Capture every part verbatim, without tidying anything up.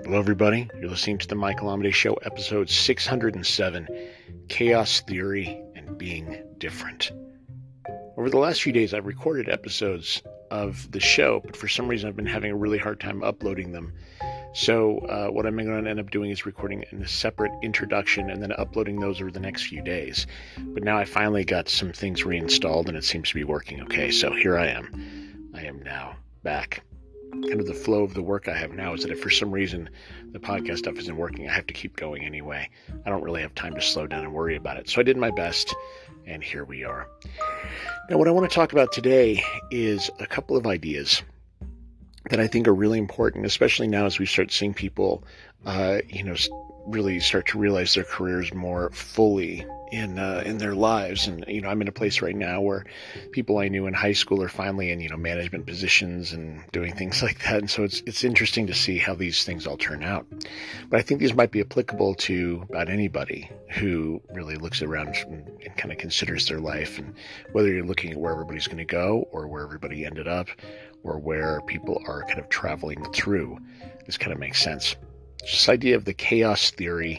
Hello, everybody. You're listening to the Michael Amidei Show, episode six hundred seven, Chaos Theory and Being Different. Over the last few days, I've recorded episodes of the show, but for some reason, I've been having a really hard time uploading them. So uh, what I'm going to end up doing is recording a separate introduction and then uploading those over the next few days. But now I finally got some things reinstalled, and it seems to be working okay. So here I am. I am now back. Kind of the flow of the work I have now is that if for some reason the podcast stuff isn't working, I have to keep going anyway. I don't really have time to slow down and worry about it. So I did my best, and here we are. Now, what I want to talk about today is a couple of ideas that I think are really important, especially now as we start seeing people, uh, you know, really start to realize their careers more fully in uh, in their lives. And, you know, I'm in a place right now where people I knew in high school are finally in, you know, management positions and doing things like that. And so it's it's interesting to see how these things all turn out. But I think these might be applicable to about anybody who really looks around and, and kind of considers their life, and whether you're looking at where everybody's going to go or where everybody ended up or where people are kind of traveling through. This kind of makes sense. It's this idea of the chaos theory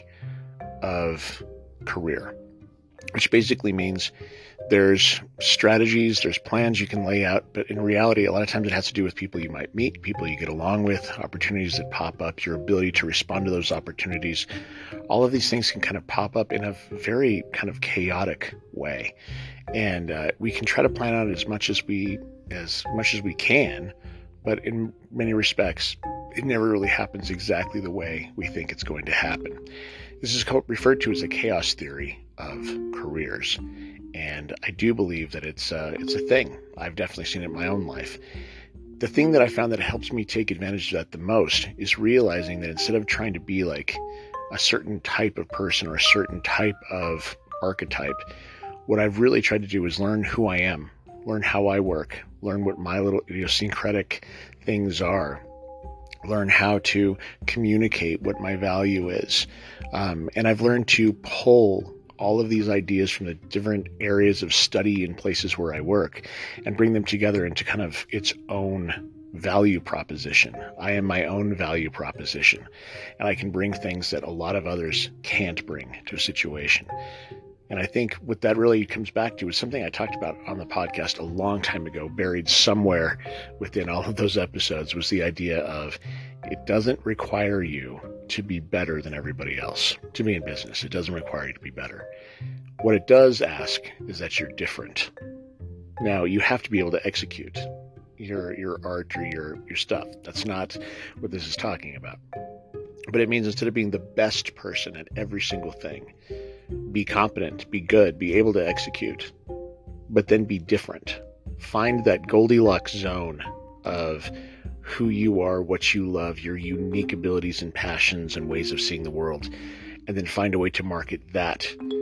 of career, which basically means there's strategies, there's plans you can lay out, but in reality, a lot of times it has to do with people you might meet, people you get along with, opportunities that pop up, your ability to respond to those opportunities. All of these things can kind of pop up in a very kind of chaotic way. And uh, we can try to plan out as much as we as much as we can, but in many respects, it never really happens exactly the way we think it's going to happen. This is called, referred to as the chaos theory of careers, and I do believe that it's uh, it's a thing. I've definitely seen it in my own life. The thing that I found that helps me take advantage of that the most is realizing that instead of trying to be like a certain type of person or a certain type of archetype, what I've really tried to do is learn who I am, learn how I work, learn what my little idiosyncratic things are, learn how to communicate what my value is. Um, and I've learned to pull all of these ideas from the different areas of study and places where I work and bring them together into kind of its own value proposition. I am my own value proposition, and I can bring things that a lot of others can't bring to a situation. And I think what that really comes back to is something I talked about on the podcast a long time ago, buried somewhere within all of those episodes, was the idea of it doesn't require you to be better than everybody else to be in business. It doesn't require you to be better. What it does ask is that you're different. Now, you have to be able to execute your your art or your, your stuff. That's not what this is talking about. But it means instead of being the best person at every single thing, be competent, be good, be able to execute, but then be different. Find that Goldilocks zone of who you are, what you love, your unique abilities and passions and ways of seeing the world, and then find a way to market that.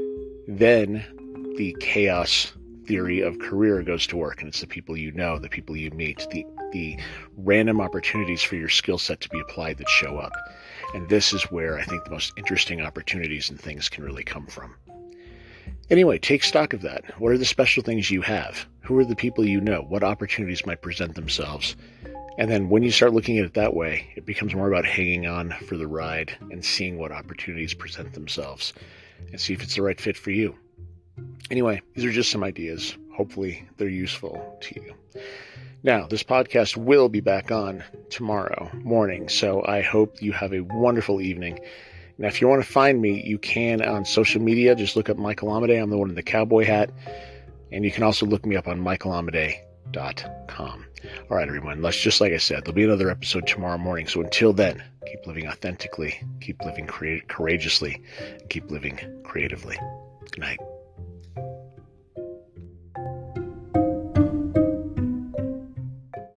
Then the chaos theory of career goes to work, and it's the people you know, the people you meet, the, the random opportunities for your skill set to be applied that show up. And this is where I think the most interesting opportunities and things can really come from. Anyway, take stock of that. What are the special things you have? Who are the people you know? What opportunities might present themselves? And then when you start looking at it that way, it becomes more about hanging on for the ride and seeing what opportunities present themselves and see if it's the right fit for you. Anyway, these are just some ideas. Hopefully they're useful to you. Now, this podcast will be back on tomorrow morning, so I hope you have a wonderful evening. Now, if you want to find me, you can on social media. Just look up Michael Amidei. I'm the one in the cowboy hat. And you can also look me up on michael amidei dot com. All right, everyone. Let's just like I said, there'll be another episode tomorrow morning. So until then, keep living authentically, keep living courageously, and keep living creatively. Good night.